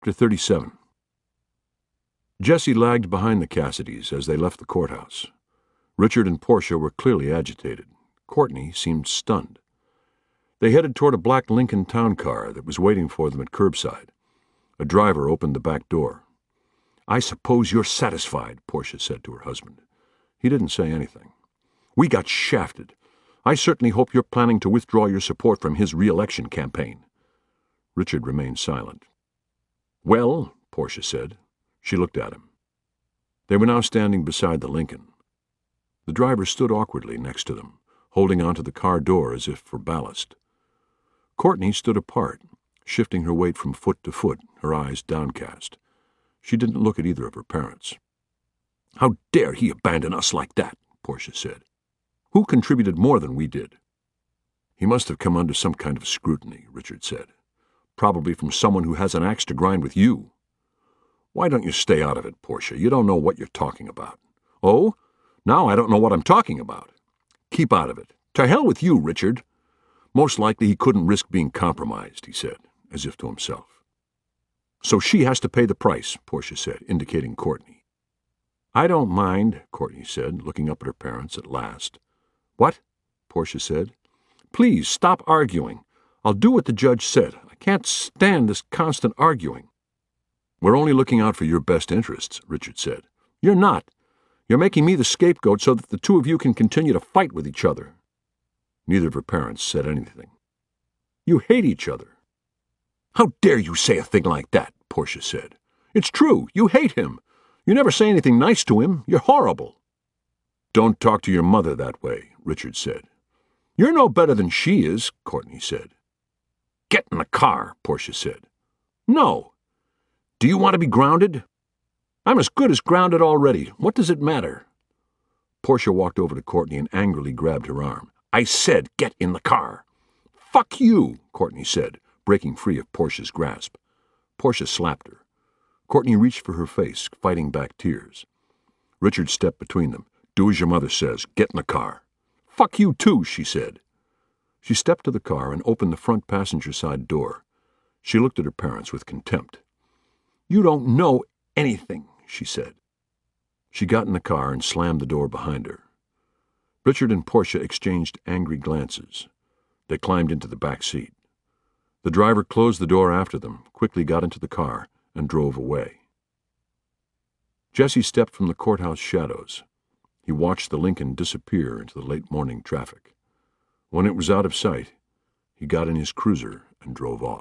Chapter 37. Jesse lagged behind the Cassidys as they left the courthouse. Richard and Portia were clearly agitated. Courtney seemed stunned. They headed toward a black Lincoln town car that was waiting for them at curbside. A driver opened the back door. "I suppose you're satisfied," Portia said to her husband. He didn't say anything. "We got shafted. I certainly hope you're planning to withdraw your support from his re-election campaign." Richard remained silent. "Well," Portia said. She looked at him. They were now standing beside the Lincoln. The driver stood awkwardly next to them, holding onto the car door as if for ballast. Courtney stood apart, shifting her weight from foot to foot, her eyes downcast. She didn't look at either of her parents. "How dare he abandon us like that?" Portia said. "Who contributed more than we did?" "He must have come under some kind of scrutiny," Richard said. "Probably from someone who has an axe to grind with you." "Why don't you stay out of it, Portia? You don't know what you're talking about." "Oh? Now I don't know what I'm talking about." "Keep out of it. To hell with you, Richard." "Most likely he couldn't risk being compromised," he said, as if to himself. "So she has to pay the price," Portia said, indicating Courtney. "I don't mind," Courtney said, looking up at her parents at last. "What?" Portia said. "Please, stop arguing. I'll do what the judge said. I can't stand this constant arguing." "We're only looking out for your best interests," Richard said. "You're not. You're making me the scapegoat so that the two of you can continue to fight with each other." Neither of her parents said anything. "You hate each other." "How dare you say a thing like that?" Portia said. "It's true. You hate him. You never say anything nice to him. You're horrible." "Don't talk to your mother that way," Richard said. "You're no better than she is," Courtney said. "Get in the car," Portia said. "No." "Do you want to be grounded?" "I'm as good as grounded already. What does it matter?" Portia walked over to Courtney and angrily grabbed her arm. "I said get in the car." "Fuck you," Courtney said, breaking free of Portia's grasp. Portia slapped her. Courtney reached for her face, fighting back tears. Richard stepped between them. "Do as your mother says. Get in the car." "Fuck you too," she said. She stepped to the car and opened the front passenger side door. She looked at her parents with contempt. "You don't know anything," she said. She got in the car and slammed the door behind her. Richard and Portia exchanged angry glances. They climbed into the back seat. The driver closed the door after them, quickly got into the car, and drove away. Jesse stepped from the courthouse shadows. He watched the Lincoln disappear into the late morning traffic. When it was out of sight, he got in his cruiser and drove off.